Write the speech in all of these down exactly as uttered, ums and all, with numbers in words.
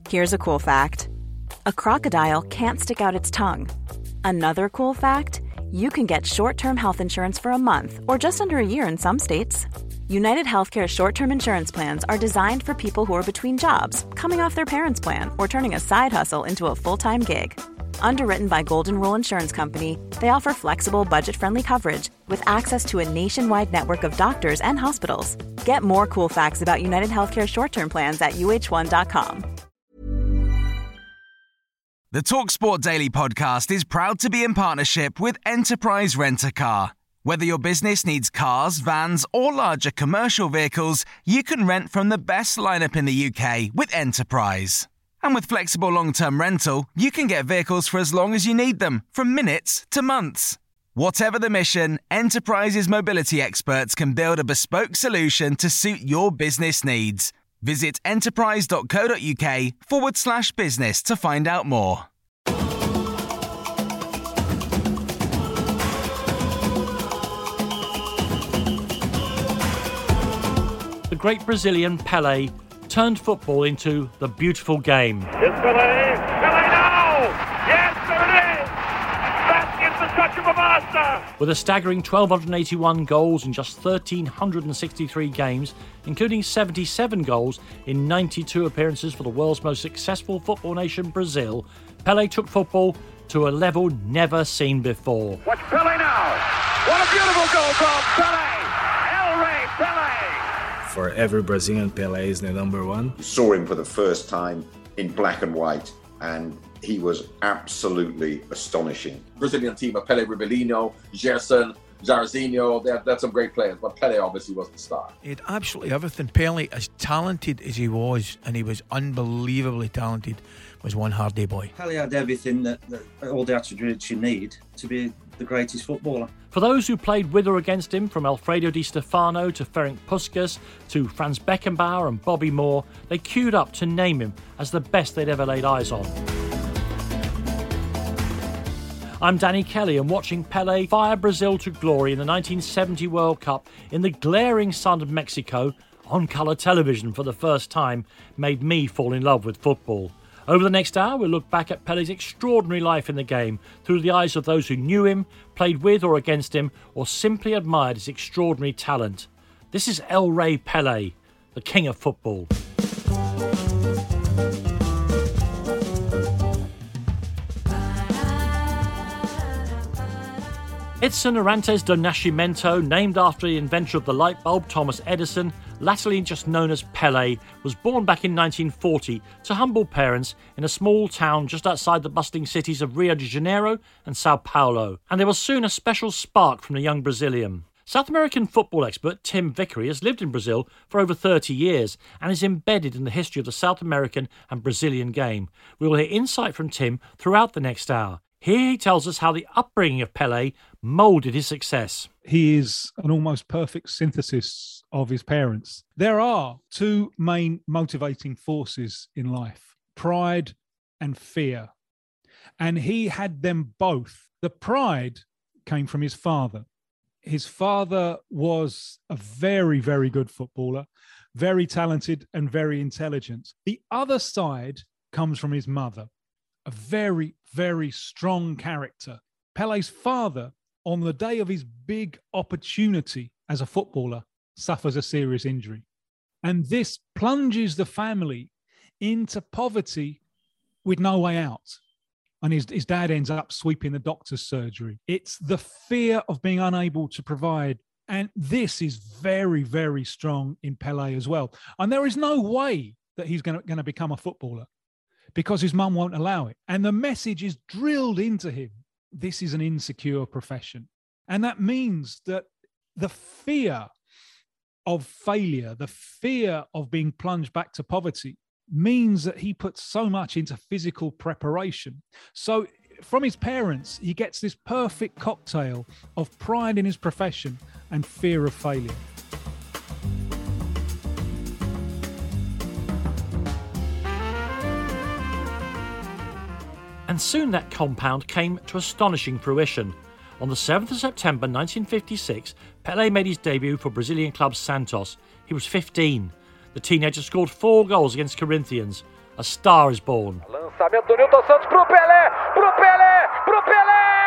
Here's a cool fact. A crocodile can't stick out its tongue. Another cool fact, you can get short-term health insurance for a month or just under a year in some states. United Healthcare short-term insurance plans are designed for people who are between jobs, coming off their parents' plan, or turning a side hustle into a full-time gig. Underwritten by Golden Rule Insurance Company, they offer flexible, budget-friendly coverage with access to a nationwide network of doctors and hospitals. Get more cool facts about United Healthcare short-term plans at U H one dot com. The TalkSport Daily podcast is proud to be in partnership with Enterprise Rent-A-Car. Whether your business needs cars, vans, or larger commercial vehicles, you can rent from the best lineup in the U K with Enterprise. And with flexible long-term rental, you can get vehicles for as long as you need them, from minutes to months. Whatever the mission, Enterprise's mobility experts can build a bespoke solution to suit your business needs. Visit enterprise.co.uk forward slash business to find out more. The great Brazilian Pelé turned football into the beautiful game. It's Pelé! Pelé now! Yes, there it is! That is the touch of a master! With a staggering one thousand two hundred eighty-one goals in just one thousand three hundred sixty-three games, including seventy-seven goals in ninety-two appearances for the world's most successful football nation, Brazil, Pelé took football to a level never seen before. Watch Pelé now! What a beautiful goal from Pelé! El Rey Pelé! For every Brazilian, Pelé is the number one. Saw him for the first time in black and white, and he was absolutely astonishing. Brazilian team of Pelé, Ribeirinho, Gerson, Jairzinho, that, that's some great players, but Pelé obviously was the star. He had absolutely everything. Pelé, as talented as he was, and he was unbelievably talented, was one hard day boy. Pelé had everything, that, that all the attributes you need to be the greatest footballer. For those who played with or against him, from Alfredo Di Stefano to Ferenc Puskas to Franz Beckenbauer and Bobby Moore, they queued up to name him as the best they'd ever laid eyes on. I'm Danny Kelly, and watching Pelé fire Brazil to glory in the nineteen seventy World Cup in the glaring sun of Mexico on colour television for the first time made me fall in love with football. Over the next hour, we'll look back at Pelé's extraordinary life in the game through the eyes of those who knew him, played with or against him, or simply admired his extraordinary talent. This is El Rey Pelé, the king of football. Edson Arantes do Nascimento, named after the inventor of the light bulb, Thomas Edison, latterly just known as Pelé, was born back in nineteen forty to humble parents in a small town just outside the bustling cities of Rio de Janeiro and Sao Paulo, and there was soon a special spark from the young Brazilian. South American football expert Tim Vickery has lived in Brazil for over thirty years and is embedded in the history of the South American and Brazilian game. We will hear insight from Tim throughout the next hour. Here he tells us how the upbringing of Pelé moulded his success. He is an almost perfect synthesis of his parents. There are two main motivating forces in life: pride and fear. And he had them both. The pride came from his father. His father was a very, very good footballer, very talented and very intelligent. The other side comes from his mother, a very, very strong character. Pelé's father, on the day of his big opportunity as a footballer, suffers a serious injury. And this plunges the family into poverty with no way out. And his, his dad ends up sweeping the doctor's surgery. It's the fear of being unable to provide. And this is very, very strong in Pelé as well. And there is no way that he's going to, going to become a footballer, because his mum won't allow it. And the message is drilled into him: this is an insecure profession. And that means that the fear of failure, the fear of being plunged back to poverty, means that he puts so much into physical preparation. So from his parents, he gets this perfect cocktail of pride in his profession and fear of failure. And soon that compound came to astonishing fruition. On the seventh of September nineteen fifty-six, Pelé made his debut for Brazilian club Santos. He was fifteen. The teenager scored four goals against Corinthians. a star is born. Lançamento do Nilton Santos pro Pelé, pro Pelé, pro Pelé!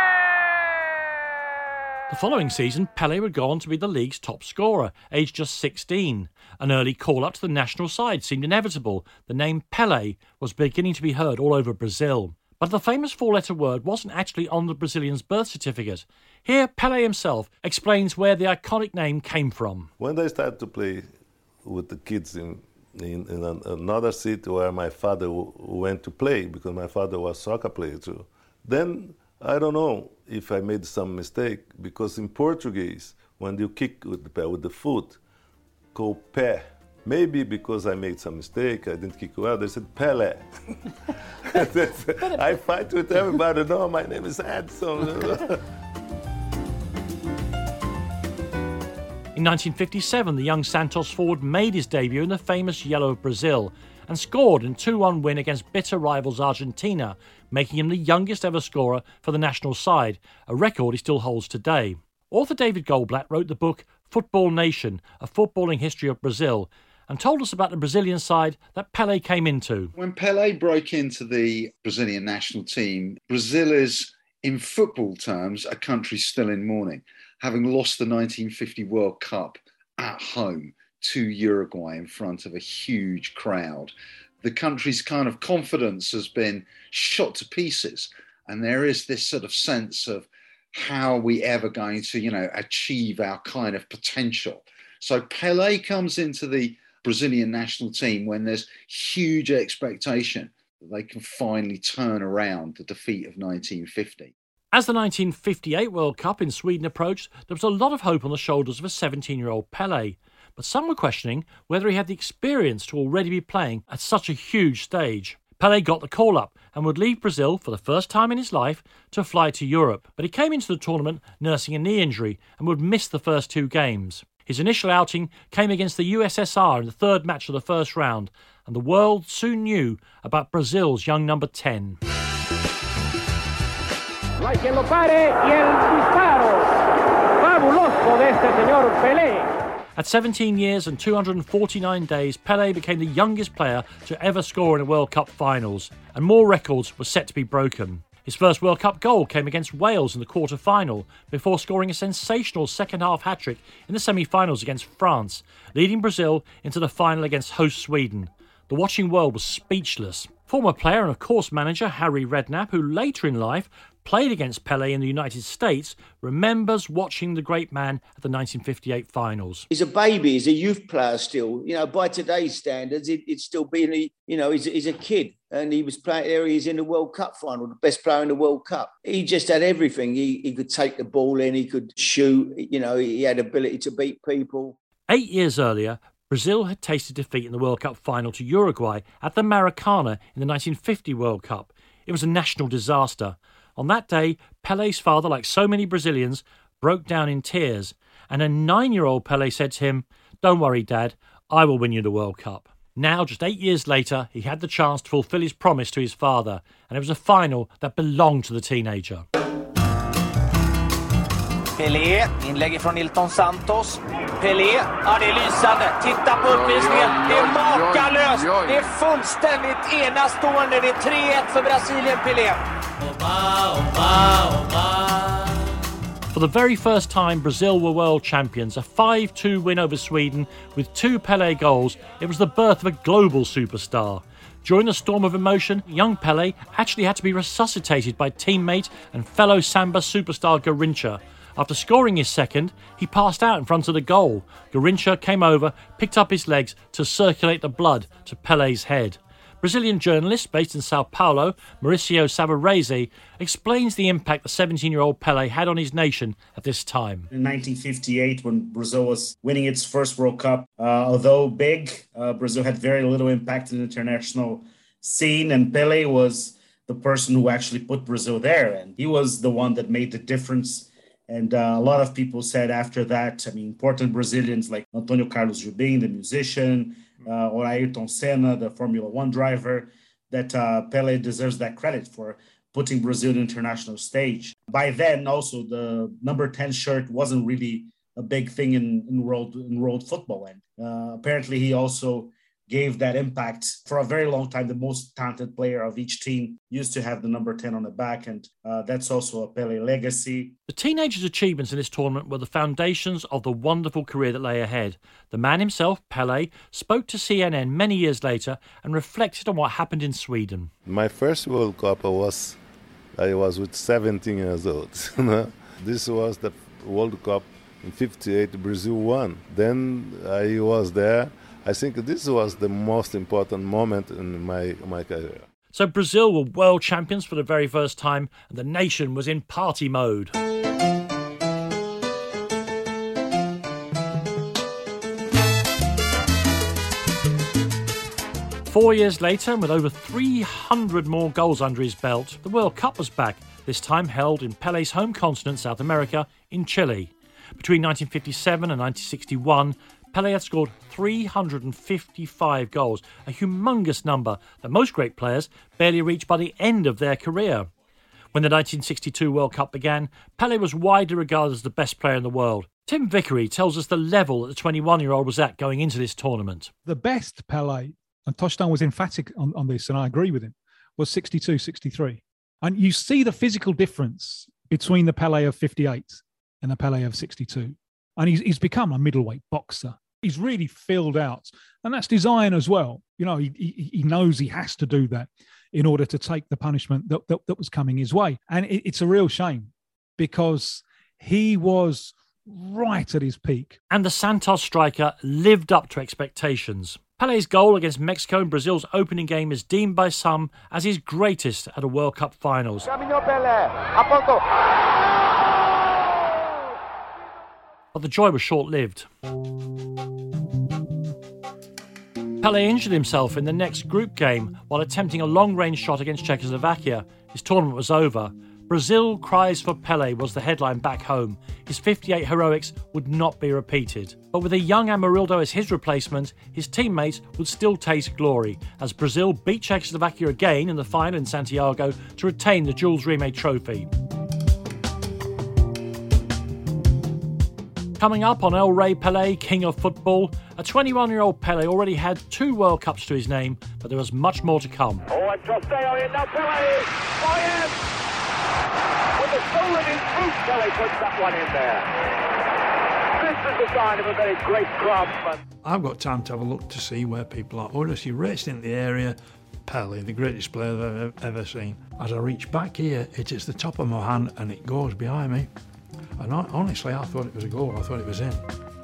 The following season, Pelé would go on to be the league's top scorer, aged just sixteen. An early call-up to the national side seemed inevitable. The name Pelé was beginning to be heard all over Brazil. But the famous four-letter word wasn't actually on the Brazilian's birth certificate. Here, Pelé himself explains where the iconic name came from. When I started to play with the kids in, in, in an, another city where my father w- went to play, because my father was a soccer player too, then I don't know if I made some mistake, because in Portuguese, when you kick with the, with the foot, go pé. Maybe because I made some mistake, I didn't kick well, they said Pelé. I fight with everybody, no, my name is Edson. In nineteen fifty-seven, the young Santos forward made his debut in the famous Yellow of Brazil and scored in a two one win against bitter rivals Argentina, making him the youngest ever scorer for the national side, a record he still holds today. Author David Goldblatt wrote the book Football Nation, A Footballing History of Brazil, and told us about the Brazilian side that Pelé came into. When Pelé broke into the Brazilian national team, Brazil is, in football terms, a country still in mourning, having lost the nineteen fifty World Cup at home to Uruguay in front of a huge crowd. The country's kind of confidence has been shot to pieces, and there is this sort of sense of how are we ever going to, you know, achieve our kind of potential. So Pelé comes into the Brazilian national team when there's huge expectation that they can finally turn around the defeat of nineteen fifty. As the nineteen fifty-eight World Cup in Sweden approached, there was a lot of hope on the shoulders of a seventeen-year-old Pelé, but some were questioning whether he had the experience to already be playing at such a huge stage. Pelé got the call-up and would leave Brazil for the first time in his life to fly to Europe, but he came into the tournament nursing a knee injury and would miss the first two games. His initial outing came against the U S S R in the third match of the first round, and the world soon knew about Brazil's young number ten. No hay quien lo pare y el disparo fabuloso de este señor Pelé. At seventeen years and two hundred forty-nine days, Pelé became the youngest player to ever score in a World Cup finals, and more records were set to be broken. His first World Cup goal came against Wales in the quarter-final, before scoring a sensational second-half hat-trick in the semi-finals against France, leading Brazil into the final against host Sweden. The watching world was speechless. Former player and of course manager Harry Redknapp, who later in life played against Pelé in the United States, remembers watching the great man at the nineteen fifty-eight finals. He's a baby, he's a youth player still. You know, by today's standards, it, it's still being, a, you know, he's, he's a kid. And he was playing there, he's in the World Cup final, the best player in the World Cup. He just had everything. He, he could take the ball in, he could shoot, you know, he had ability to beat people. Eight years earlier, Brazil had tasted defeat in the World Cup final to Uruguay at the Maracana in the nineteen fifty World Cup. It was a national disaster. On that day, Pelé's father, like so many Brazilians, broke down in tears, and a nine-year-old Pelé said to him, "Don't worry, Dad, I will win you the World Cup." Now, just eight years later, he had the chance to fulfil his promise to his father, and it was a final that belonged to the teenager. Pelé, inlägg från Nilton Santos. Pelé, ja det är lysande. Titta på uppvisningen. Det är makalöst. Det är fullständigt enastående. Det är tre ett för Brasilien, Pelé. For the very first time Brazil were world champions, a five two win over Sweden with two Pelé goals. It was the birth of a global superstar. During the storm of emotion, young Pelé actually had to be resuscitated by teammate and fellow Samba superstar Garrincha. After scoring his second, he passed out in front of the goal. Garrincha came over, picked up his legs to circulate the blood to Pelé's head. Brazilian journalist based in Sao Paulo, Mauricio Savarese, explains the impact the seventeen-year-old Pelé had on his nation at this time. In nineteen fifty-eight, when Brazil was winning its first World Cup, uh, although big, uh, Brazil had very little impact in the international scene, and Pelé was the person who actually put Brazil there, and he was the one that made the difference. And uh, a lot of people said after that, I mean, important Brazilians like Antônio Carlos Jobim, the musician, uh, or Ayrton Senna, the Formula One driver, that uh, Pelé deserves that credit for putting Brazil on the international stage. By then, also, the number ten shirt wasn't really a big thing in, in, world, in world football. And uh, apparently, he also gave that impact. For a very long time, the most talented player of each team used to have the number ten on the back, and uh, that's also a Pele legacy. The teenagers' achievements in this tournament were the foundations of the wonderful career that lay ahead. The man himself, Pele, spoke to C N N many years later and reflected on what happened in Sweden. My first World Cup was, I was with seventeen years old. This was the World Cup in fifty-eight, Brazil won. Then I was there. I think this was the most important moment in my, my career. So Brazil were world champions for the very first time, and the nation was in party mode. Four years later, and with over three hundred more goals under his belt, the World Cup was back, this time held in Pele's home continent, South America, in Chile. Between nineteen fifty-seven and nineteen sixty-one, Pele had scored three hundred fifty-five goals, a humongous number that most great players barely reached by the end of their career. When the nineteen sixty-two World Cup began, Pele was widely regarded as the best player in the world. Tim Vickery tells us the level that the twenty-one-year-old was at going into this tournament. The best Pele, and Tostan was emphatic on, on this, and I agree with him, was sixty-two sixty-three. And you see the physical difference between the Pele of fifty-eight and the Pele of sixty-two. And he's, he's become a middleweight boxer. He's really filled out. And that's design as well. You know, he, he, he knows he has to do that in order to take the punishment that, that, that was coming his way. And it, it's a real shame because he was right at his peak. And the Santos striker lived up to expectations. Pele's goal against Mexico in Brazil's opening game is deemed by some as his greatest at a World Cup finals. But the joy was short-lived. Pele injured himself in the next group game while attempting a long-range shot against Czechoslovakia. His tournament was over. Brazil cries for Pele was the headline back home. His fifty-eight heroics would not be repeated. But with a young Amarildo as his replacement, his teammates would still taste glory as Brazil beat Czechoslovakia again in the final in Santiago to retain the Jules Rimet trophy. Coming up on El Rey Pele, King of Football, a twenty-one-year-old Pele already had two World Cups to his name, but there was much more to come. Oh, and Trosteo in now, Pele! Fires! With the soul in his boot, Pele puts that one in there. This is the sign of a very great craftsman. I've got time to have a look to see where people are. Oh, just you raced into the area. Pele, the greatest player I've ever seen. As I reach back here, it is the top of my hand and it goes behind me. And I, honestly, I thought it was a goal. I thought it was in.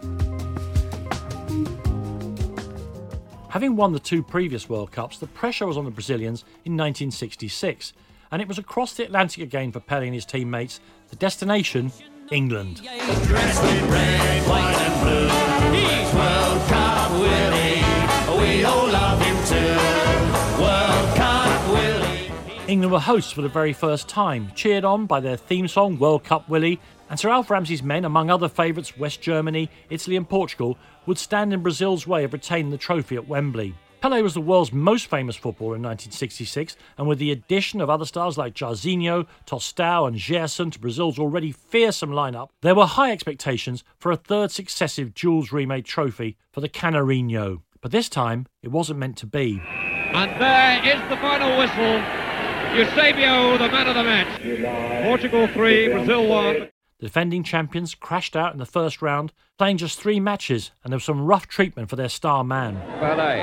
Having won the two previous World Cups, the pressure was on the Brazilians in nineteen sixty-six. And it was across the Atlantic again for Pele and his teammates. The destination, England. Dressed in red, white and blue. He's World Cup Willie. We all love him too. World Cup Willie. England were hosts for the very first time, cheered on by their theme song, World Cup Willie, and Sir Alf Ramsey's men, among other favourites, West Germany, Italy and Portugal, would stand in Brazil's way of retaining the trophy at Wembley. Pele was the world's most famous footballer in nineteen sixty-six, and with the addition of other stars like Jairzinho, Tostão and Gerson to Brazil's already fearsome lineup, there were high expectations for a third successive Jules Rimet trophy for the Canarinho. But this time, it wasn't meant to be. And there is the final whistle. Eusebio, the man of the match. Portugal three, Brazil one. The defending champions crashed out in the first round, playing just three matches, and there was some rough treatment for their star man. Pele.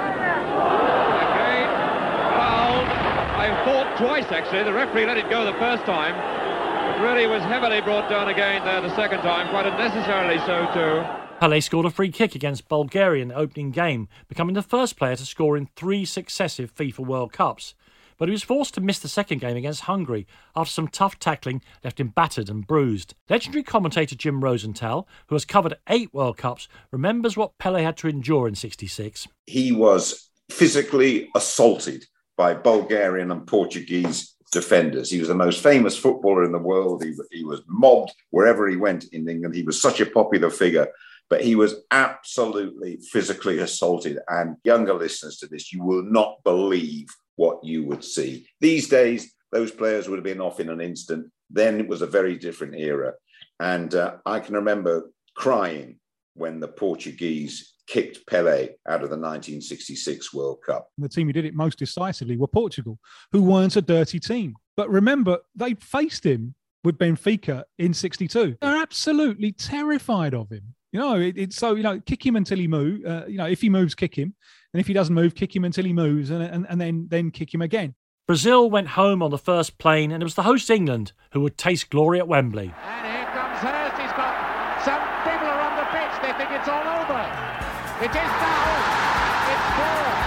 Again, fouled. I thought twice, actually. The referee let it go the first time. It really was heavily brought down again there the second time, quite unnecessarily so too. Pele scored a free kick against Bulgaria in the opening game, becoming the first player to score in three successive FIFA World Cups. But he was forced to miss the second game against Hungary after some tough tackling left him battered and bruised. Legendary commentator Jim Rosenthal, who has covered eight World Cups, remembers what Pele had to endure in sixty-six. He was physically assaulted by Bulgarian and Portuguese defenders. He was the most famous footballer in the world. He, he was mobbed wherever he went in England. He was such a popular figure, but he was absolutely physically assaulted. And younger listeners to this, you will not believe what you would see. These days, those players would have been off in an instant. Then it was a very different era. And uh, I can remember crying when the Portuguese kicked Pelé out of the nineteen sixty-six World Cup. The team who did it most decisively were Portugal, who weren't a dirty team. But remember, they faced him with Benfica in sixty-two. They're absolutely terrified of him. You know, it, it's so, you know, kick him until he moves. Uh, you know, if he moves, kick him. And if he doesn't move, kick him until he moves and, and, and then, then kick him again. Brazil went home on the first plane, and it was the host England who would taste glory at Wembley. And here comes Hurst. He's got some people are on the pitch. They think it's all over. It is now. It's four.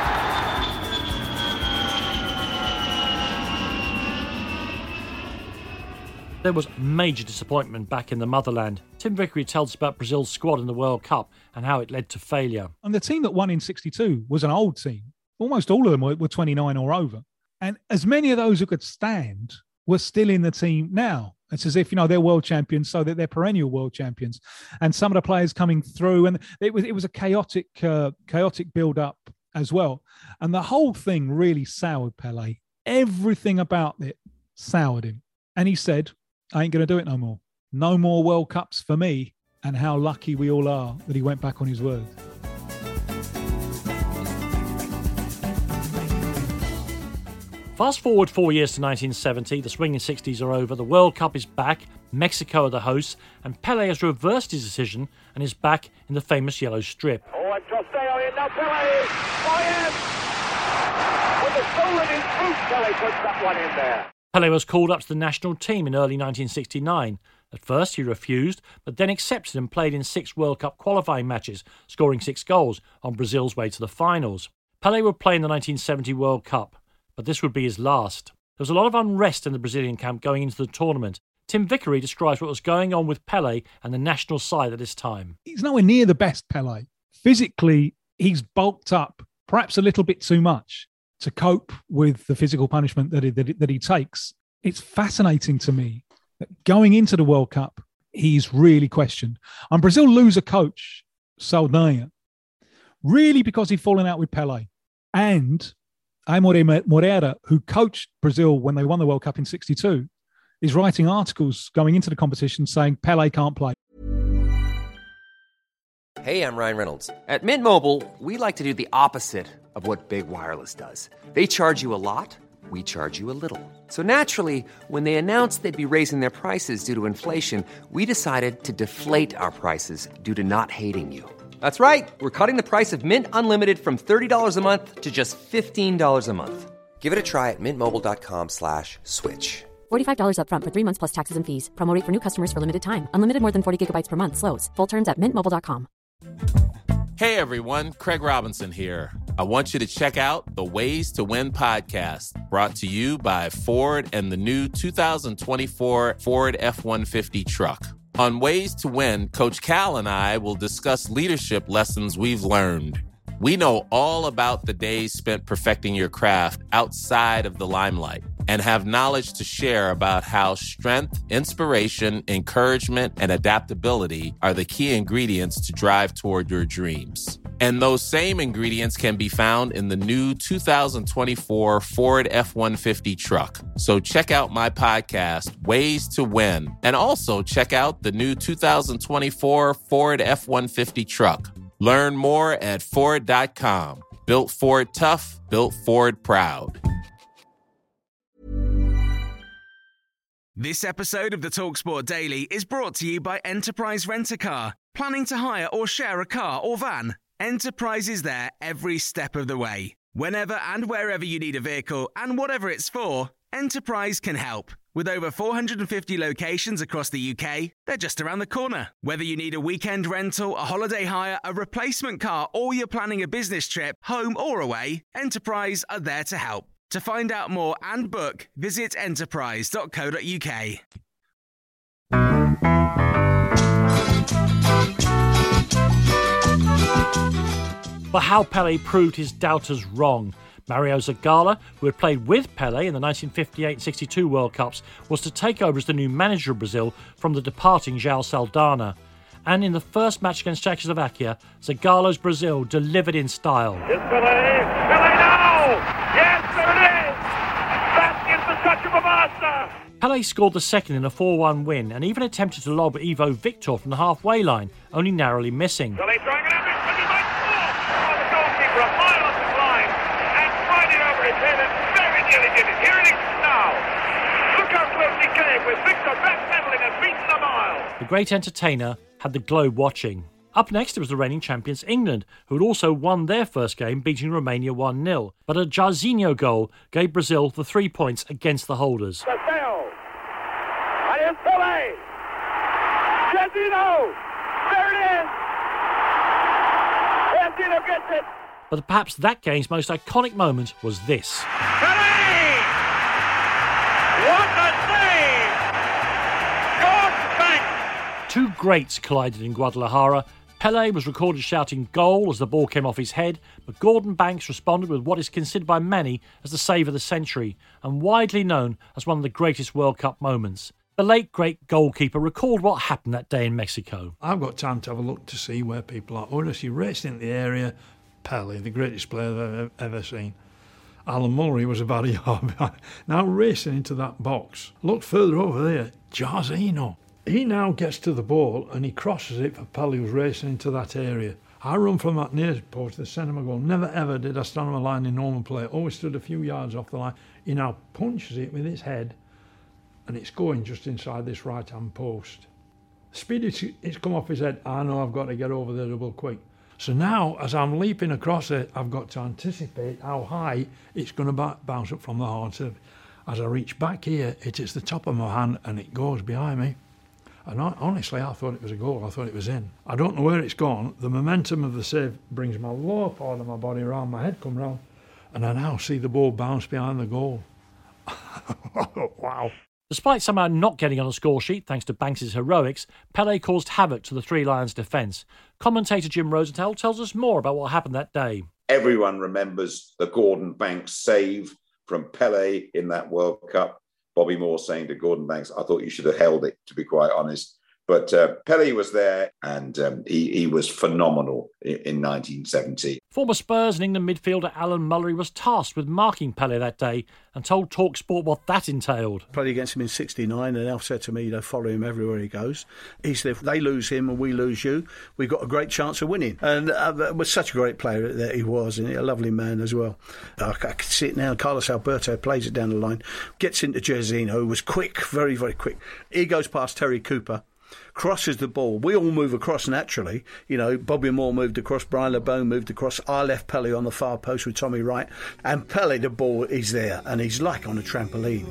There was major disappointment back in the motherland. Tim Vickery tells us about Brazil's squad in the World Cup and how it led to failure. And the team that won in sixty-two was an old team. Almost all of them were, were twenty-nine or over. And as many of those who could stand were still in the team now. It's as if, you know, they're world champions, so that they're perennial world champions. And some of the players coming through, and it was it was a chaotic, uh, chaotic build-up as well. And the whole thing really soured Pelé. Everything about it soured him. And he said, I ain't going to do it no more. No more World Cups for me. And how lucky we all are that he went back on his word. Fast forward four years to nineteen seventy, the swinging sixties are over, the World Cup is back, Mexico are the hosts, and Pelé has reversed his decision and is back in the famous yellow strip. Oh, and Trofeo in now, Pelé! Fires! With the soul in his boot, Pelé puts that one in there. Pelé was called up to the national team in early nineteen sixty-nine. At first he refused, but then accepted and played in six World Cup qualifying matches, scoring six goals on Brazil's way to the finals. Pelé would play in the nineteen seventy World Cup, but this would be his last. There was a lot of unrest in the Brazilian camp going into the tournament. Tim Vickery describes what was going on with Pelé and the national side at this time. He's nowhere near the best Pelé. Physically, he's bulked up, perhaps a little bit too much, to cope with the physical punishment that he, that he, that he takes. It's fascinating to me that going into the World Cup, he's really questioned. And Brazil lose a coach, Saldanha, really because he'd fallen out with Pelé. And Aimoré Moreira, who coached Brazil when they won the World Cup in sixty-two, is writing articles going into the competition saying Pelé can't play. Hey, I'm Ryan Reynolds. At Mint Mobile, we like to do the opposite of what Big Wireless does. They charge you a lot, we charge you a little. So naturally, when they announced they'd be raising their prices due to inflation, we decided to deflate our prices due to not hating you. That's right. We're cutting the price of Mint Unlimited from thirty dollars a month to just fifteen dollars a month. Give it a try at mintmobile.com slash switch. forty-five dollars up front for three months plus taxes and fees. Promo rate for new customers for limited time. Unlimited more than forty gigabytes per month. Slows full terms at mint mobile dot com. Hey everyone, Craig Robinson here. I want you to check out the Ways to Win podcast, brought to you by Ford and the new two thousand twenty-four Ford F one fifty truck. On Ways to Win, Coach Cal and I will discuss leadership lessons we've learned. We know all about the days spent perfecting your craft outside of the limelight and have knowledge to share about how strength, inspiration, encouragement, and adaptability are the key ingredients to drive toward your dreams. And those same ingredients can be found in the new two thousand twenty-four Ford F one fifty truck. So check out my podcast, Ways to Win, and also check out the new two thousand twenty-four Ford F one fifty truck. Learn more at Ford dot com. Built Ford tough, built Ford proud. This episode of the TalkSport Daily is brought to you by Enterprise Rent-A-Car. Planning to hire or share a car or van? Enterprise is there every step of the way. Whenever and wherever you need a vehicle and whatever it's for, Enterprise can help. With over four hundred fifty locations across the U K, they're just around the corner. Whether you need a weekend rental, a holiday hire, a replacement car, or you're planning a business trip, home or away, Enterprise are there to help. To find out more and book, visit enterprise dot co dot uk. But how Pelé proved his doubters wrong. Mario Zagallo, who had played with Pelé in the nineteen fifty-eight sixty-two World Cups, was to take over as the new manager of Brazil from the departing João Saldanha. And in the first match against Czechoslovakia, Zagallo's Brazil delivered in style. It's Pelé! Pelé now! Yes, there it is! That is the touch of a master! Pelé scored the second in a four one win and even attempted to lob Ivo Victor from the halfway line, only narrowly missing. Pelé throwing it up, it's nearly did it. Here it is now. Look how close he came with Victor backpedaling and beating the mile. The great entertainer had the globe watching. Up next, it was the reigning champions England, who had also won their first game, beating Romania one nil. But a Jairzinho goal gave Brazil the three points against the holders. Pastel. And here's Pelé. Jairzinho. There it is. Jairzinho gets it. But perhaps that game's most iconic moment was this. Pelé! What a save! Gordon Banks! Two greats collided in Guadalajara. Pelé was recorded shouting goal as the ball came off his head, but Gordon Banks responded with what is considered by many as the save of the century and widely known as one of the greatest World Cup moments. The late great goalkeeper recalled what happened that day in Mexico. I've got time to have a look to see where people are. Or as you raced into the area, Pelé, the greatest player I've ever seen. Alan Mullery was about a yard behind. Now racing into that box. Look further over there, Jairzinho. He now gets to the ball and he crosses it for Pelé, who's racing into that area. I run from that near post to the centre goal. Never ever did I stand on a line in normal play. Always stood a few yards off the line. He now punches it with his head and it's going just inside this right-hand post. The speed it's, it's come off his head, I know I've got to get over there double quick. So now, as I'm leaping across it, I've got to anticipate how high it's going to bounce up from the hard surface. As I reach back here, it hits the top of my hand and it goes behind me. And I, honestly, I thought it was a goal. I thought it was in. I don't know where it's gone. The momentum of the save brings my lower part of my body around, my head come round, and I now see the ball bounce behind the goal. Wow. Despite somehow not getting on a score sheet thanks to Banks' heroics, Pelé caused havoc to the Three Lions' defence. Commentator Jim Rosenthal tells us more about what happened that day. Everyone remembers the Gordon Banks save from Pelé in that World Cup. Bobby Moore saying to Gordon Banks, I thought you should have held it, to be quite honest. But uh, Pelé was there and um, he, he was phenomenal in, in nineteen seventy. Former Spurs and England midfielder Alan Mullery was tasked with marking Pelé that day and told TalkSport what that entailed. Played against him in sixty-nine and Alf said to me, you know, follow him everywhere he goes. He said, if they lose him and we lose you, we've got a great chance of winning. And uh, was such a great player that he was, and a lovely man as well. I, I can see it now. Carlos Alberto plays it down the line, gets into Jairzinho, who was quick, very, very quick. He goes past Terry Cooper, crosses the ball. We all move across naturally. You know, Bobby Moore moved across, Brian LeBeau moved across. I left Pelé on the far post with Tommy Wright. And Pelé, the ball is there, and he's like on a trampoline.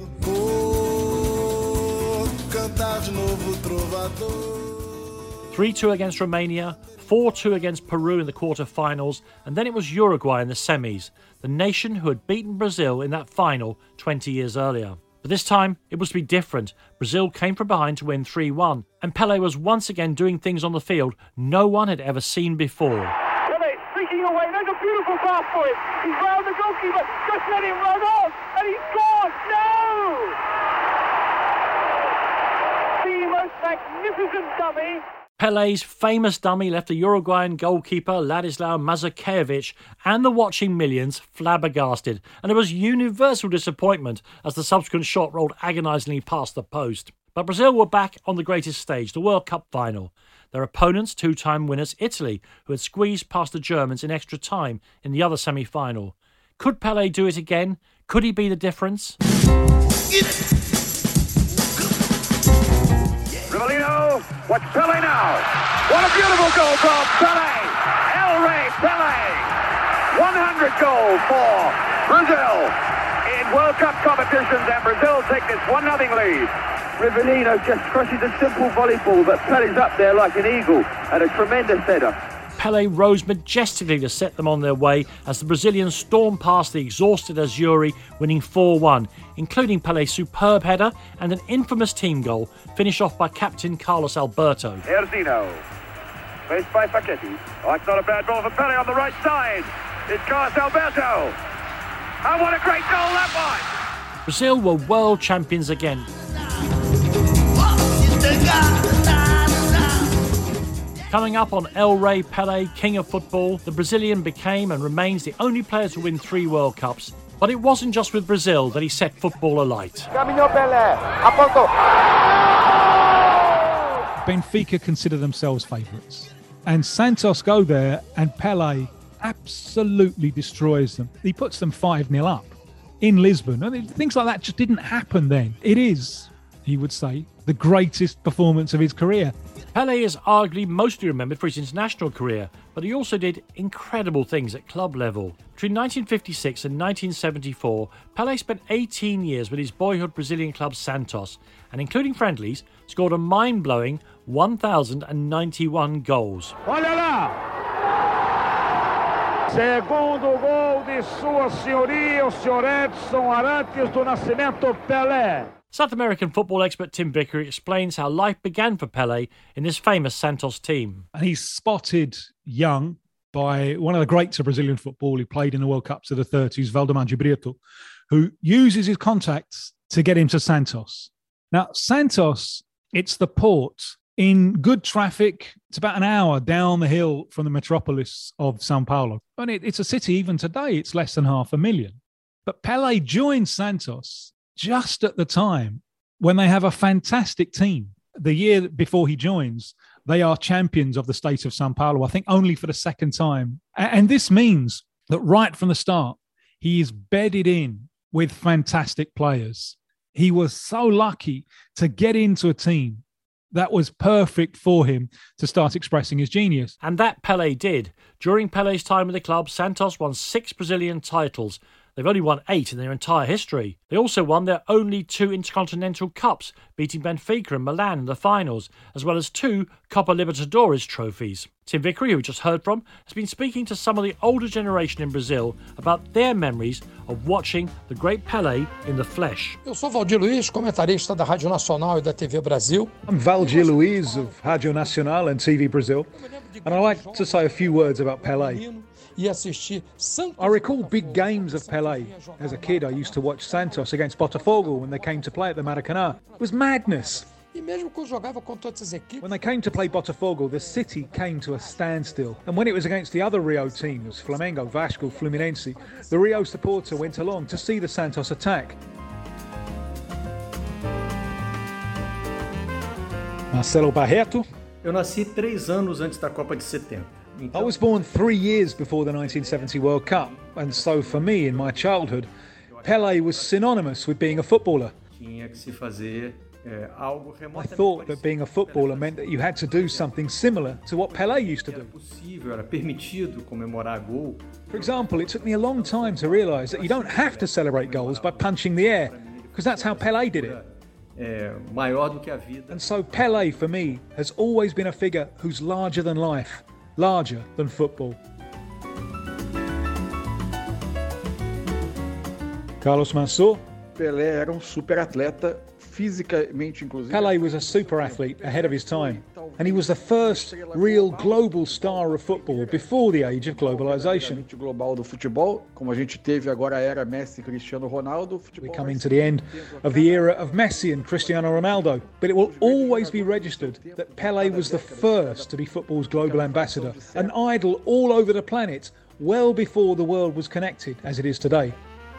three two against Romania, four two against Peru in the quarter-finals, and then it was Uruguay in the semis, the nation who had beaten Brazil in that final twenty years earlier. But this time, it was to be different. Brazil came from behind to win three one, and Pelé was once again doing things on the field no one had ever seen before. Pelé streaking away, there's a beautiful pass for him. He's round the goalkeeper, just let him run on, and he's gone! No! The most magnificent dummy. Pelé's famous dummy left the Uruguayan goalkeeper Ladislao Mazurkiewicz and the watching millions flabbergasted, and there was universal disappointment as the subsequent shot rolled agonisingly past the post. But Brazil were back on the greatest stage, the World Cup final. Their opponents, two-time winners Italy, who had squeezed past the Germans in extra time in the other semi-final. Could Pelé do it again? Could he be the difference? Rivellino, watch Pelé now. What a beautiful goal from Pelé. El Rey Pelé. one hundred goals for Brazil in World Cup competitions, and Brazil take this one nothing lead. Rivellino just crushes a simple volleyball, but Pelé's up there like an eagle and a tremendous header. Pelé rose majestically to set them on their way as the Brazilians stormed past the exhausted Azzurri, winning four one, including Pelé's superb header and an infamous team goal, finished off by captain Carlos Alberto. Jairzinho, faced by Facchetti. Oh, it's not a bad ball for Pelé on the right side. It's Carlos Alberto. And what a great goal that was! Brazil were world champions again. Coming up on El Rey Pelé, King of Football, the Brazilian became and remains the only player to win three World Cups. But it wasn't just with Brazil that he set football alight. Benfica consider themselves favourites. And Santos go there and Pelé absolutely destroys them. He puts them five nil up. in Lisbon. I mean, things like that just didn't happen then. It is, he would say, the greatest performance of his career. Pelé is arguably mostly remembered for his international career, but he also did incredible things at club level. Between nineteen fifty-six and nineteen seventy-four, Pelé spent eighteen years with his boyhood Brazilian club Santos, and including friendlies, scored a mind-blowing one thousand ninety-one goals. Olha lá! Segundo gol de Sua Senhoria, o senhor Edson Arantes do Nascimento Pelé. South American football expert Tim Vickery explains how life began for Pelé in this famous Santos team. And he's spotted young by one of the greats of Brazilian football who played in the World Cups of the thirties, Valdemar de Brito, who uses his contacts to get him to Santos. Now, Santos, it's the port. In good traffic, it's about an hour down the hill from the metropolis of São Paulo. And it, it's a city, even today, it's less than half a million. But Pelé joined Santos just at the time when they have a fantastic team. The year before he joins, they are champions of the state of São Paulo, I think only for the second time. And this means that right from the start, he is bedded in with fantastic players. He was so lucky to get into a team that was perfect for him to start expressing his genius. And that Pelé did. During Pelé's time with the club, Santos won six Brazilian titles. They've only won eight in their entire history. They also won their only two Intercontinental Cups, beating Benfica and Milan in the finals, as well as two Copa Libertadores trophies. Tim Vickery, who we just heard from, has been speaking to some of the older generation in Brazil about their memories of watching the great Pelé in the flesh. Eu sou Valdir Luiz, comentarista da Rádio Nacional e da T V Brasil. I'm Valdir Luiz of Rádio Nacional and T V Brazil, and I'd like to say a few words about Pelé. I recall big games of Pelé. As a kid, I used to watch Santos against Botafogo when they came to play at the Maracanã. It was madness. When they came to play Botafogo, the city came to a standstill. And when it was against the other Rio teams, Flamengo, Vasco, Fluminense, the Rio supporter went along to see the Santos attack. Marcelo Barreto. Eu nasci três anos antes da Copa de setenta. I was born three years before the nineteen seventy World Cup, and so for me, in my childhood, Pelé was synonymous with being a footballer. I thought that being a footballer meant that you had to do something similar to what Pelé used to do. For example, it took me a long time to realise that you don't have to celebrate goals by punching the air, because that's how Pelé did it. And so Pelé, for me, has always been a figure who's larger than life. Larger than football. Carlos Mansour. Pelé era um super atleta, fisicamente inclusive. Pelé was a super athlete ahead of his time, and he was the first real global star of football before the age of globalization. Global do futebol, como a gente teve agora a era Messi, Cristiano Ronaldo. We're coming to the end of the era of Messi and Cristiano Ronaldo, but it will always be registered that Pelé was the first to be football's global ambassador, an idol all over the planet, well before the world was connected as it is today.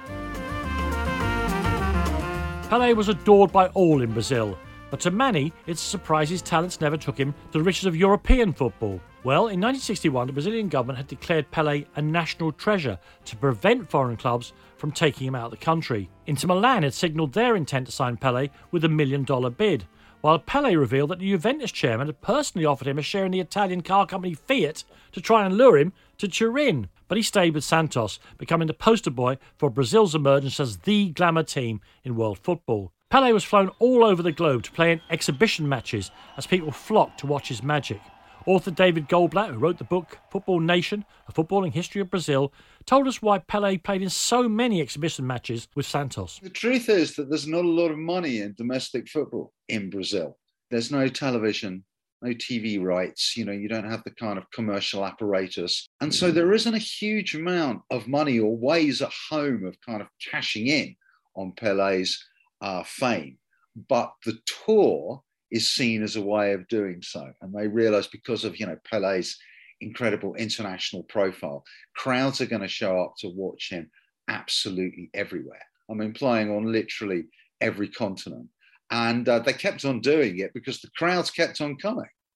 Pelé was adored by all in Brazil, but to many, it's a surprise his talents never took him to the riches of European football. Well, in nineteen sixty-one, the Brazilian government had declared Pelé a national treasure to prevent foreign clubs from taking him out of the country. Inter Milan had signalled their intent to sign Pelé with a million dollar bid, while Pelé revealed that the Juventus chairman had personally offered him a share in the Italian car company Fiat to try and lure him to Turin. But he stayed with Santos, becoming the poster boy for Brazil's emergence as the glamour team in world football. Pelé was flown all over the globe to play in exhibition matches as people flocked to watch his magic. Author David Goldblatt, who wrote the book Football Nation, A Footballing History of Brazil, told us why Pelé played in so many exhibition matches with Santos. The truth is that there's not a lot of money in domestic football in Brazil. There's no television, no T V rights, you know, you don't have the kind of commercial apparatus. And so there isn't a huge amount of money or ways at home of kind of cashing in on Pelé's uh, fame. But the tour is seen as a way of doing so. And they realize because of, you know, Pelé's incredible international profile, crowds are going to show up to watch him absolutely everywhere. I'm implying on literally every continent. And uh, they kept on doing it because the crowds kept on coming.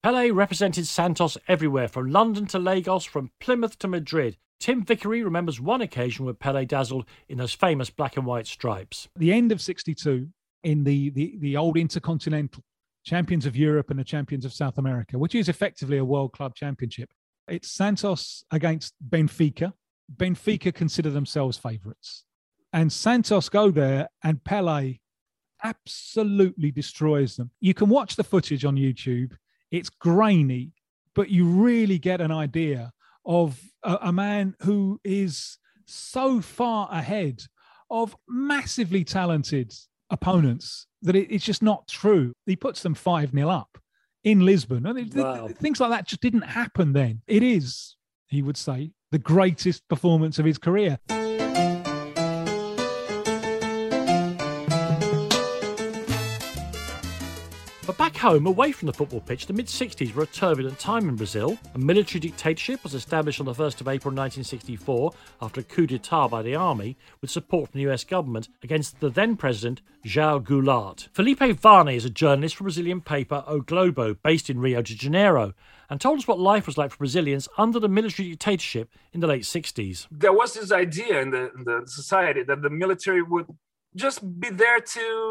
Pelé represented Santos everywhere, from London to Lagos, from Plymouth to Madrid. Tim Vickery remembers one occasion where Pelé dazzled in those famous black and white stripes. The end of sixty-two, in the, the, the old Intercontinental, champions of Europe and the champions of South America, which is effectively a World Club Championship. It's Santos against Benfica. Benfica consider themselves favourites. And Santos go there and Pelé absolutely destroys them. You can watch the footage on YouTube. It's grainy, but you really get an idea of a, a man who is so far ahead of massively talented opponents that it, it's just not true. He puts them five nil up in Lisbon. And wow. Things like that just didn't happen then. It is, he would say, the greatest performance of his career. But back home, away from the football pitch, the mid-sixties were a turbulent time in Brazil. A military dictatorship was established on the first of April nineteen sixty-four after a coup d'etat by the army, with support from the U S government against the then-president, João Goulart. Felipe Varney is a journalist for Brazilian paper O Globo, based in Rio de Janeiro, and told us what life was like for Brazilians under the military dictatorship in the late sixties. There was this idea in the, in the society that the military would just be there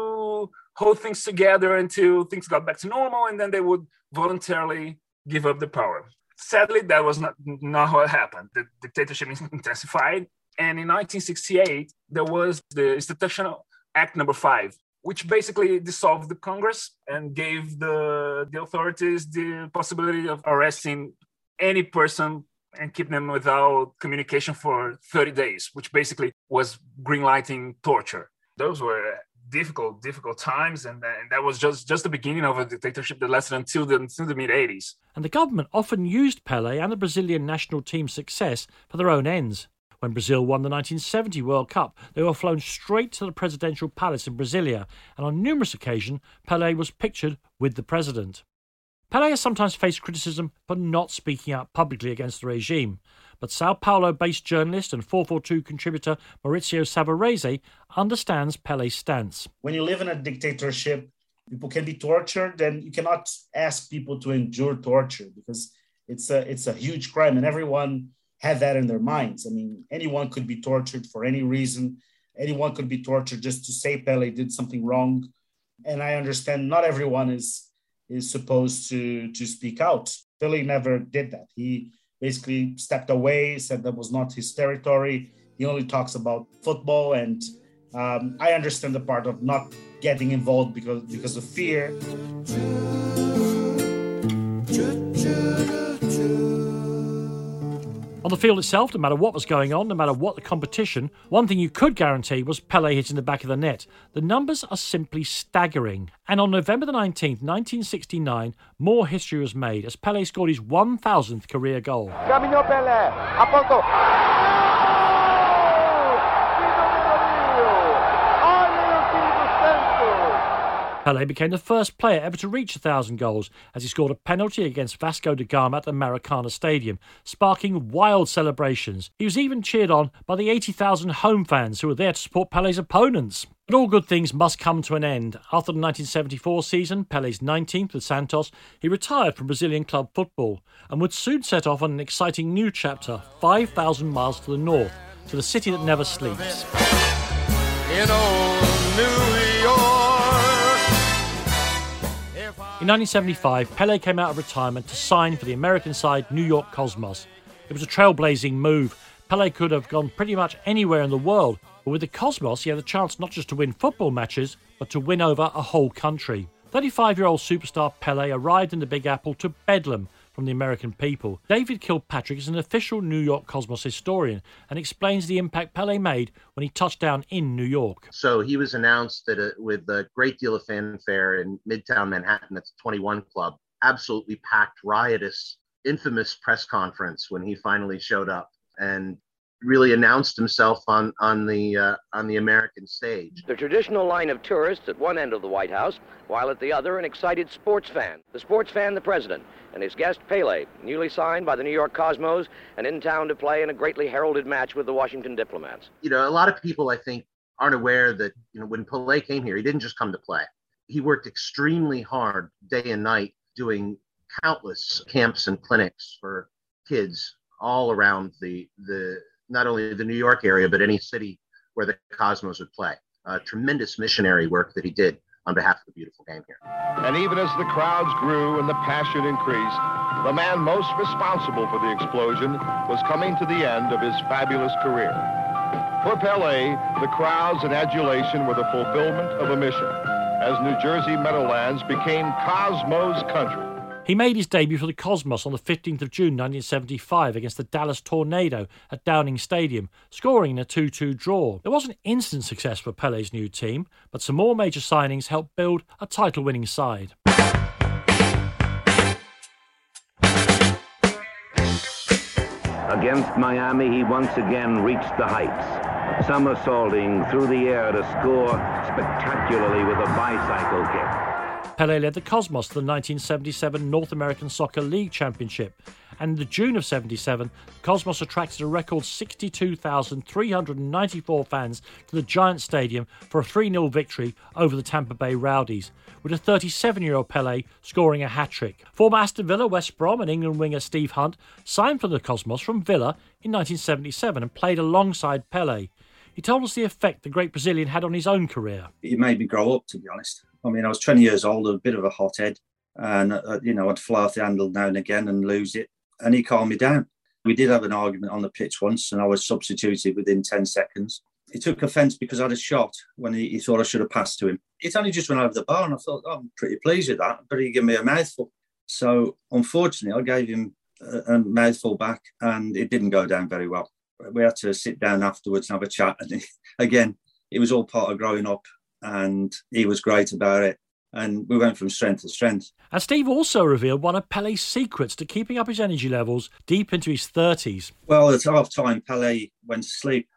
to hold things together until things got back to normal, and then they would voluntarily give up the power. Sadly, that was not, not what happened. The dictatorship intensified, and in nineteen sixty-eight, there was the Institutional Act number five, which basically dissolved the Congress and gave the, the authorities the possibility of arresting any person and keep them without communication for thirty days, which basically was greenlighting torture. Those were difficult, difficult times, and, and that was just, just the beginning of a dictatorship that lasted until the, until the mid-eighties. And the government often used Pelé and the Brazilian national team's success for their own ends. When Brazil won the nineteen seventy World Cup, they were flown straight to the presidential palace in Brasilia, and on numerous occasions, Pelé was pictured with the president. Pelé has sometimes faced criticism for not speaking out publicly against the regime, but Sao Paulo-based journalist and four forty-two contributor Maurizio Savarese understands Pelé's stance. When you live in a dictatorship, people can be tortured, and you cannot ask people to endure torture because it's a it's a huge crime, and everyone had that in their minds. I mean, anyone could be tortured for any reason. Anyone could be tortured just to say Pelé did something wrong. And I understand not everyone is is supposed to, to speak out. Pelé never did that. He basically stepped away, said that was not his territory. He only talks about football, and um, I understand the part of not getting involved because, because of fear. On the field itself, no matter what was going on, no matter what the competition, one thing you could guarantee was Pelé hitting the back of the net. The numbers are simply staggering. And on November the nineteenth, nineteen sixty-nine, more history was made as Pelé scored his one thousandth career goal. Caminhou Pelé, apontou. Pelé became the first player ever to reach one thousand goals as he scored a penalty against Vasco da Gama at the Maracana Stadium, sparking wild celebrations. He was even cheered on by the eighty thousand home fans who were there to support Pelé's opponents. But all good things must come to an end. After the nineteen seventy-four season, Pelé's nineteenth with Santos, he retired from Brazilian club football and would soon set off on an exciting new chapter, five thousand miles to the north, to the city that never sleeps. In old New York. In nineteen seventy-five, Pelé came out of retirement to sign for the American side New York Cosmos. It was a trailblazing move. Pelé could have gone pretty much anywhere in the world, but with the Cosmos he had a chance not just to win football matches, but to win over a whole country. thirty-five-year-old superstar Pelé arrived in the Big Apple to bedlam from the American people. David Kilpatrick is an official New York Cosmos historian and explains the impact Pelé made when he touched down in New York. So he was announced at a, with a great deal of fanfare in Midtown Manhattan at the twenty-one Club. Absolutely packed, riotous, infamous press conference when he finally showed up and really announced himself on, on the uh, on the American stage. The traditional line of tourists at one end of the White House, while at the other an excited sports fan. The sports fan, the president, and his guest Pelé, newly signed by the New York Cosmos and in town to play in a greatly heralded match with the Washington Diplomats. You know, a lot of people, I think, aren't aware that, you know, when Pelé came here, he didn't just come to play. He worked extremely hard day and night doing countless camps and clinics for kids all around the, the not only the New York area, but any city where the Cosmos would play. Uh, tremendous missionary work that he did on behalf of the beautiful game here. And even as the crowds grew and the passion increased, the man most responsible for the explosion was coming to the end of his fabulous career. For Pelé, the crowds and adulation were the fulfillment of a mission, as New Jersey Meadowlands became Cosmos country. He made his debut for the Cosmos on the fifteenth of June nineteen seventy-five against the Dallas Tornado at Downing Stadium, scoring in a two two draw. There wasn't instant success for Pelé's new team, but some more major signings helped build a title-winning side. Against Miami, he once again reached the heights, somersaulting through the air to score spectacularly with a bicycle kick. Pelé led the Cosmos to the nineteen seventy-seven North American Soccer League Championship, and in the June of seventy-seven, the Cosmos attracted a record sixty-two thousand three hundred ninety-four fans to the Giant Stadium for a three nil victory over the Tampa Bay Rowdies, with a thirty-seven-year-old Pelé scoring a hat-trick. Former Aston Villa, West Brom and England winger Steve Hunt signed for the Cosmos from Villa in nineteen seventy-seven and played alongside Pelé. He told us the effect the great Brazilian had on his own career. It made me grow up, to be honest. I mean, I was twenty years old, a bit of a hothead, and, uh, you know, I'd fly off the handle now and again and lose it, and he calmed me down. We did have an argument on the pitch once, and I was substituted within ten seconds. He took offence because I had a shot when he, he thought I should have passed to him. It only just went over the bar, and I thought, oh, I'm pretty pleased with that, but he gave me a mouthful. So, unfortunately, I gave him a, a mouthful back, and it didn't go down very well. We had to sit down afterwards and have a chat, and again, it was all part of growing up. And he was great about it. And we went from strength to strength. And Steve also revealed one of Pelé's secrets to keeping up his energy levels deep into his thirties. Well, at half time, Pelé went to sleep.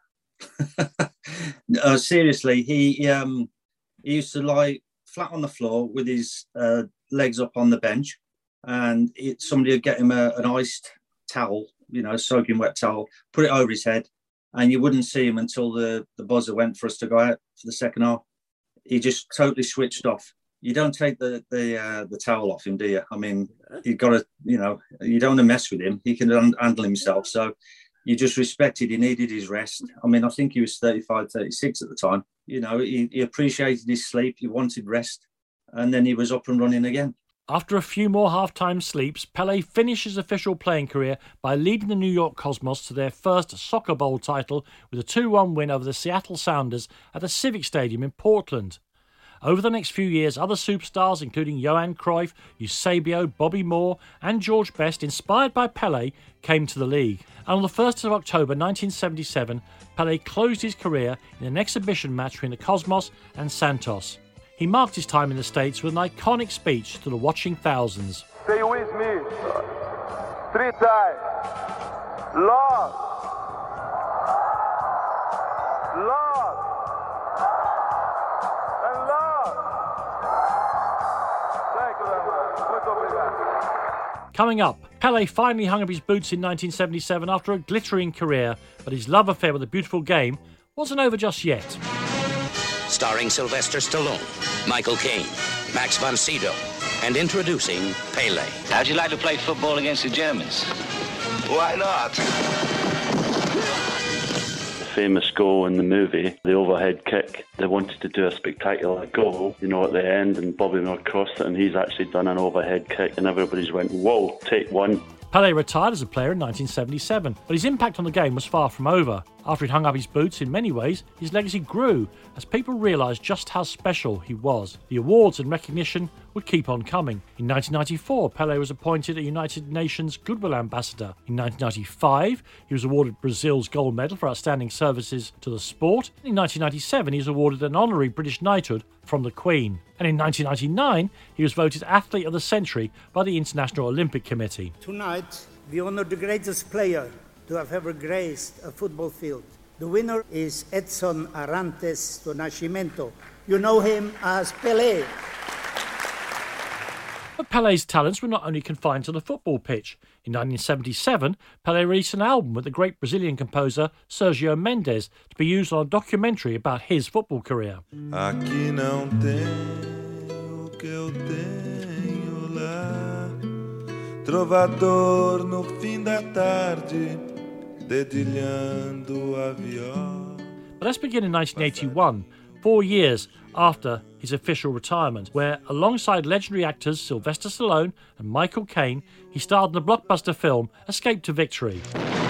uh, seriously, he um, he used to lie flat on the floor with his uh, legs up on the bench, and it, somebody would get him a, an iced towel, you know, soaking wet towel, put it over his head, and you wouldn't see him until the, the buzzer went for us to go out for the second half. He just totally switched off. You don't take the the uh, the towel off him, do you? I mean, you got to, you know, you don't want to mess with him. He can un- handle himself. So you just respected. He needed his rest. I mean, I think he was thirty-five, thirty-six at the time. You know, he, he appreciated his sleep. He wanted rest. And then he was up and running again. After a few more half-time sleeps, Pelé finished his official playing career by leading the New York Cosmos to their first Soccer Bowl title with a two one win over the Seattle Sounders at the Civic Stadium in Portland. Over the next few years, other superstars, including Johan Cruyff, Eusebio, Bobby Moore and George Best, inspired by Pelé, came to the league. And on the first of October nineteen seventy-seven, Pelé closed his career in an exhibition match between the Cosmos and Santos. He marked his time in the States with an iconic speech to the watching thousands. Say with me, three times, Lord, Lord, and Lord. Thank you very much. Muito obrigado. Coming up, Pelé finally hung up his boots in nineteen seventy-seven after a glittering career, but his love affair with the beautiful game wasn't over just yet. Starring Sylvester Stallone, Michael Caine, Max von Sydow, and introducing Pelé. How'd you like to play football against the Germans? Why not? The famous goal in the movie, the overhead kick, they wanted to do a spectacular goal, you know, at the end, and Bobby Moore crossed it, and he's actually done an overhead kick, and everybody's went, whoa, take one. Pelé retired as a player in nineteen seventy-seven, but his impact on the game was far from over. After he'd hung up his boots, in many ways, his legacy grew as people realised just how special he was. The awards and recognition would keep on coming. In nineteen ninety-four, Pelé was appointed a United Nations Goodwill Ambassador. In nineteen ninety-five, he was awarded Brazil's gold medal for outstanding services to the sport. In nineteen ninety-seven, he was awarded an honorary British knighthood from the Queen. And in nineteen ninety-nine, he was voted Athlete of the Century by the International Olympic Committee. Tonight, we honor the greatest player to have ever graced a football field. The winner is Edson Arantes do Nascimento. You know him as Pelé. But Pelé's talents were not only confined to the football pitch. In nineteen seventy-seven, Pelé released an album with the great Brazilian composer Sergio Mendes to be used on a documentary about his football career. Aqui não tem o que eu tenho lá. trovador no fim da tarde, dedilhando a viola. But let's begin in nineteen eighty-one, four years after his official retirement, where alongside legendary actors Sylvester Stallone and Michael Caine, he starred in the blockbuster film Escape to Victory.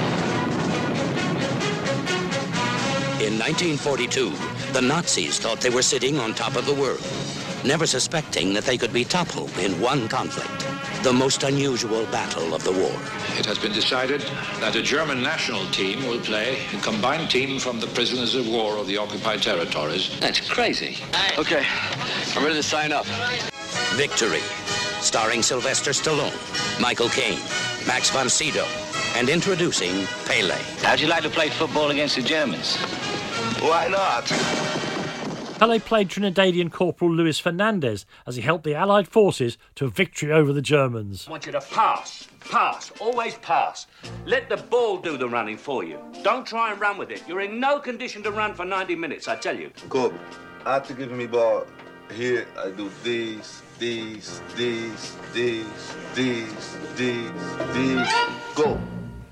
In nineteen forty-two, the Nazis thought they were sitting on top of the world, never suspecting that they could be toppled in one conflict, the most unusual battle of the war. It has been decided that a German national team will play a combined team from the prisoners of war of the occupied territories. That's crazy. Okay, I'm ready to sign up. Victory, starring Sylvester Stallone, Michael Caine, Max von Sydow, and introducing Pele. How'd you like to play football against the Germans? Why not? Pele played Trinidadian Corporal Luis Fernandez as he helped the Allied forces to a victory over the Germans. I want you to pass, pass, always pass. Let the ball do the running for you. Don't try and run with it. You're in no condition to run for ninety minutes, I tell you. Kobe, after giving me ball, here I do these, these, these, these, these, these, these, go.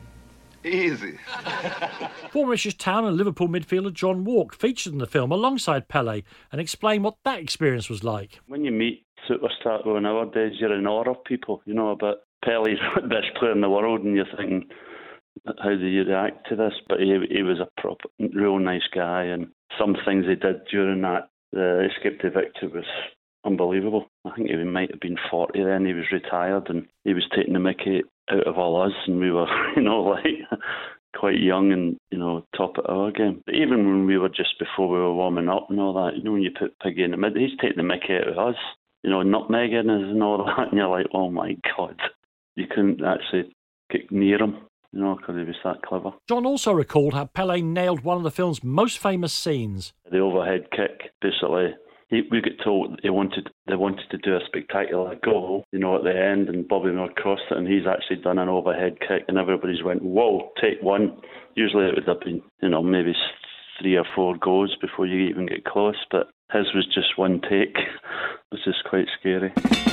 Easy. Former Ipswich Town and Liverpool midfielder John Walk featured in the film alongside Pele and explained what that experience was like. When you meet superstars in nowadays, you're in awe of people, you know, but Pele's the best player in the world, and you're thinking, how do you react to this? But he he was a proper, real nice guy, and some things he did during that uh, Escape to Victory was unbelievable. I think he might have been forty then. He was retired, and he was taking the mickey out of all us, and we were, you know, like quite young and, you know, top of our game. But even when we were just before we were warming up and all that, you know, when you put Piggy in the mid, he's taking the mickey out of us, you know, nutmegging us and all that, and you're like, oh my God, you couldn't actually get near him, you know, because he was that clever. John also recalled how Pele nailed one of the film's most famous scenes. The overhead kick, basically. He, we got told they wanted they wanted to do a spectacular goal, you know, at the end, and Bobby Moore crossed it, and he's actually done an overhead kick, and everybody's went, whoa, take one. Usually it would have been, you know, maybe three or four goals before you even get close, but his was just one take, which is quite scary.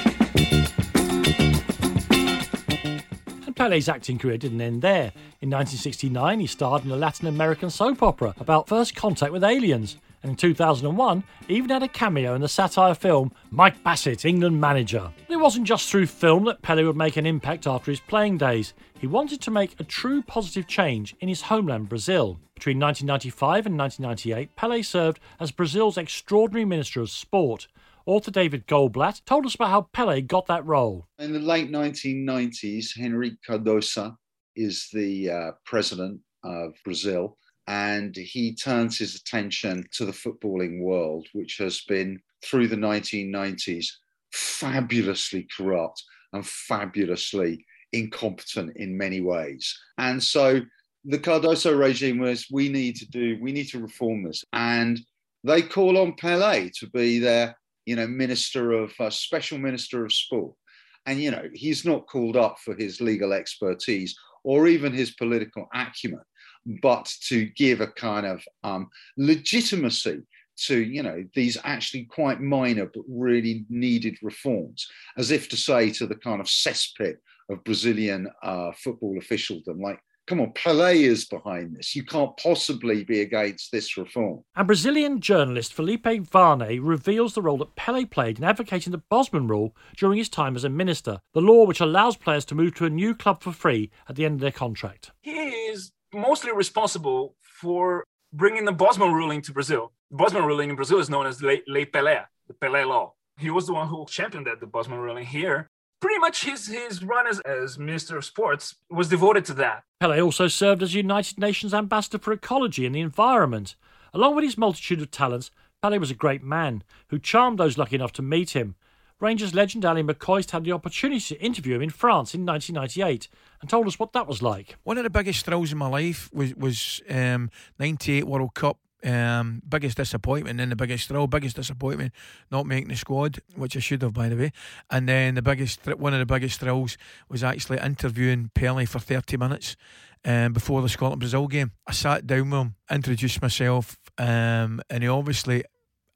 And Pele's acting career didn't end there. In nineteen sixty-nine, he starred in a Latin American soap opera about first contact with aliens. And in two thousand one, he even had a cameo in the satire film Mike Bassett, England Manager. But it wasn't just through film that Pele would make an impact after his playing days. He wanted to make a true positive change in his homeland, Brazil. Between nineteen ninety-five and nineteen ninety-eight, Pele served as Brazil's extraordinary Minister of Sport. Author David Goldblatt told us about how Pele got that role. In the late nineteen nineties, Henrique Cardoso is the uh, president of Brazil, and he turns his attention to the footballing world, which has been, through the nineteen nineties, fabulously corrupt and fabulously incompetent in many ways. And so the Cardoso regime was, we need to do, we need to reform this. And they call on Pele to be their, you know, minister of, uh, special minister of sport. And, you know, he's not called up for his legal expertise or even his political acumen, but to give a kind of um, legitimacy to, you know, these actually quite minor but really needed reforms, as if to say to the kind of cesspit of Brazilian uh, football officialdom, like, come on, Pele is behind this. You can't possibly be against this reform. And Brazilian journalist Felipe Varney reveals the role that Pele played in advocating the Bosman Rule during his time as a minister, the law which allows players to move to a new club for free at the end of their contract. He is mostly responsible for bringing the Bosman ruling to Brazil. The Bosman ruling in Brazil is known as Lei, Lei Pelé, the Pelé law. He was the one who championed that, the Bosman ruling here. Pretty much his, his run as, as Minister of Sports was devoted to that. Pele also served as United Nations Ambassador for Ecology and the Environment. Along with his multitude of talents, Pele was a great man who charmed those lucky enough to meet him. Rangers legend Ali McCoist had the opportunity to interview him in France in nineteen ninety-eight and told us what that was like. One of the biggest thrills in my life was, was um, ninety-eight World Cup. Um, biggest disappointment, and the biggest thrill, biggest disappointment, not making the squad, which I should have, by the way. And then the biggest, one of the biggest thrills was actually interviewing Pele for thirty minutes um, before the Scotland Brazil game. I sat down with him, introduced myself, um, and he obviously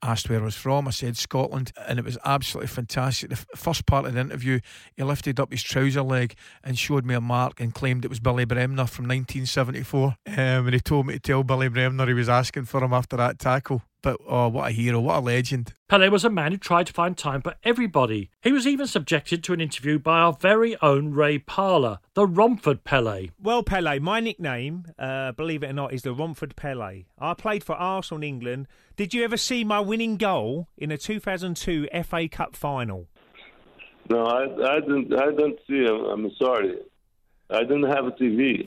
asked where I was from. I said Scotland, and it was absolutely fantastic. The f- first part of the interview, he lifted up his trouser leg and showed me a mark and claimed it was Billy Bremner from nineteen seventy-four. Um, and he told me to tell Billy Bremner he was asking for him after that tackle. But, oh, what a hero, what a legend. Pelé was a man who tried to find time for everybody. He was even subjected to an interview by our very own Ray Parlour, the Romford Pelé. Well, Pelé, my nickname, uh, believe it or not, is the Romford Pelé. I played for Arsenal in England. Did you ever see my winning goal in the two thousand two F A Cup final? No, I, I didn't. I didn't see him. I'm sorry. I didn't have a T V.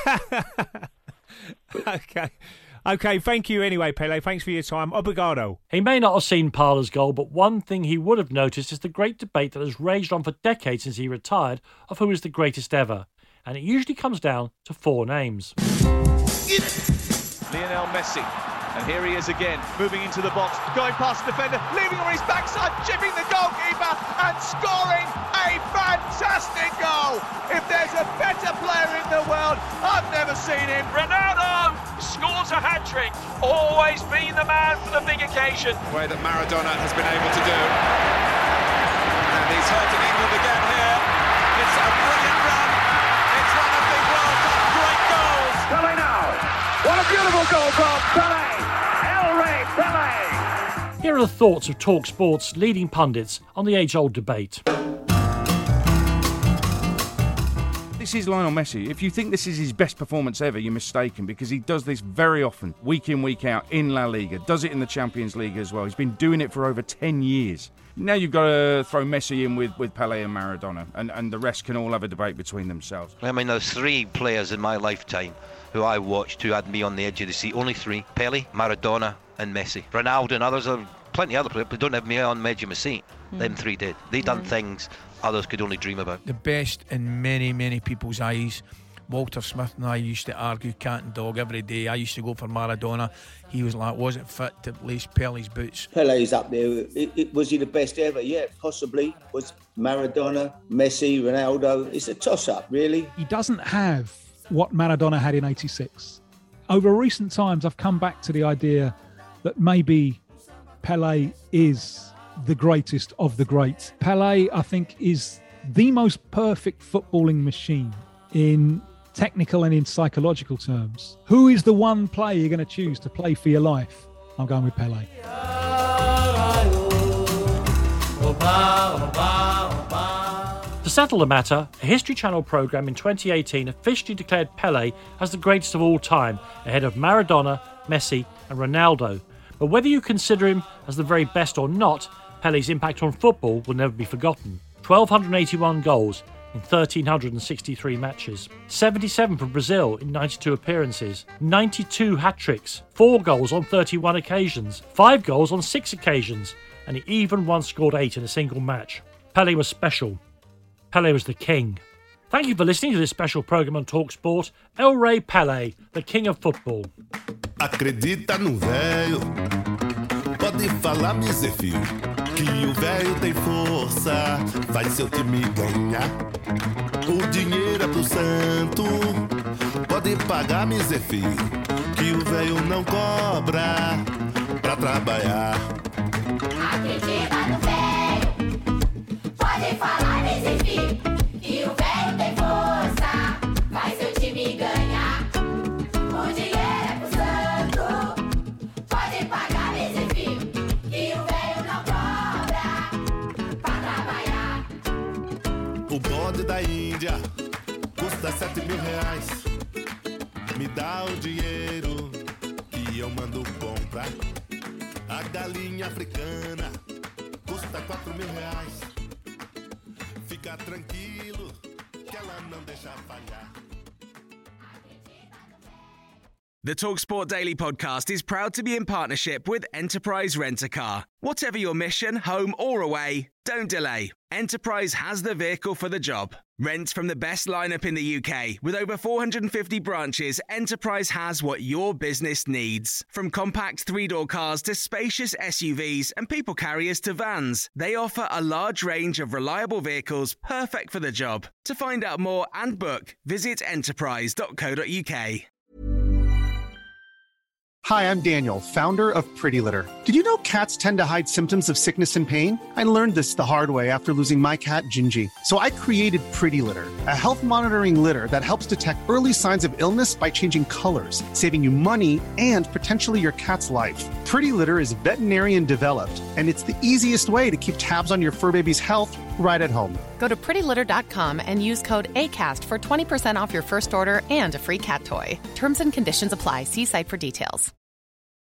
Okay. Okay, thank you anyway, Pelé. Thanks for your time. Obrigado. He may not have seen Parlour's goal, but one thing he would have noticed is the great debate that has raged on for decades since he retired of who is the greatest ever. And it usually comes down to four names. Lionel Messi. And here he is again, moving into the box, going past the defender, leaving on his backside, chipping the goalkeeper and scoring a fantastic goal. If there's a better player in the world, I've never seen him. Ronaldo scores a hat-trick, always being the man for the big occasion. The way that Maradona has been able to do. And he's hurting England again here. It's a brilliant run. It's one of the World Cup great goals. Pelé now. What a beautiful goal from Pelé. El Rey Pelé. Here are the thoughts of Talk Sport's leading pundits on the age-old debate. This is Lionel Messi. If you think this is his best performance ever, you're mistaken, because he does this very often, week in, week out, in La Liga. Does it in the Champions League as well. He's been doing it for over ten years. Now you've got to throw Messi in with, with Pelé and Maradona, and, and the rest can all have a debate between themselves. I mean, there's three players in my lifetime who I watched who had me on the edge of the seat. Only three. Pelé, Maradona and Messi. Ronaldo and others, are plenty of other players, but don't have me on the edge of my seat. Mm. Them three did. They done mm. things others could only dream about. The best in many, many people's eyes. Walter Smith and I used to argue cat and dog every day. I used to go for Maradona. He was like, wasn't fit to lace Pellé's boots. Pellé's up there. It, it, was he the best ever? Yeah, possibly. Was Maradona, Messi, Ronaldo? It's a toss-up, really. He doesn't have what Maradona had in eighty-six. Over recent times, I've come back to the idea that maybe Pelé is the greatest of the great. Pelé, I think, is the most perfect footballing machine in technical and in psychological terms. Who is the one player you're going to choose to play for your life? I'm going with Pelé. To settle the matter, a History Channel programme in twenty eighteen officially declared Pelé as the greatest of all time, ahead of Maradona, Messi and Ronaldo. But whether you consider him as the very best or not, Pelé's impact on football will never be forgotten. one thousand two hundred eighty-one goals in one thousand three hundred sixty-three matches, seventy-seven for Brazil in ninety-two appearances, ninety-two hat-tricks, four goals on thirty-one occasions, five goals on six occasions, and he even once scored eight in a single match. Pelé was special. Pelé was the king. Thank you for listening to this special programme on TalkSport. El Rey Pelé, the king of football. Acredita no velho, pode falar, me Zé Filho, que o velho tem força, vai seu time ganhar. O dinheiro é pro santo, pode pagar, me Zé Filho, que o velho não cobra pra trabalhar. Acredita no velho, pode falar, me Zé Filho, que o velho tem força, vai seu time ganhar. O dinheiro é pro santo, pode pagar, me Zé Filho, que o velho não cobra pra trabalhar. O bode da Índia custa sete mil reais. Me dá o dinheiro e eu mando comprar. A galinha africana custa quatro mil reais. Fica tranquilo que ela não deixa falhar. The TalkSport Daily podcast is proud to be in partnership with Enterprise Rent-A-Car. Whatever your mission, home or away, don't delay. Enterprise has the vehicle for the job. Rent from the best lineup in the U K. With over four hundred fifty branches, Enterprise has what your business needs. From compact three-door cars to spacious S U Vs and people carriers to vans, they offer a large range of reliable vehicles perfect for the job. To find out more and book, visit enterprise dot co dot uk. Hi, I'm Daniel, founder of Pretty Litter. Did you know cats tend to hide symptoms of sickness and pain? I learned this the hard way after losing my cat, Gingy. So I created Pretty Litter, a health monitoring litter that helps detect early signs of illness by changing colors, saving you money and potentially your cat's life. Pretty Litter is veterinarian developed, and it's the easiest way to keep tabs on your fur baby's health right at home. Go to pretty litter dot com and use code ACAST for twenty percent off your first order and a free cat toy. Terms and conditions apply. See site for details.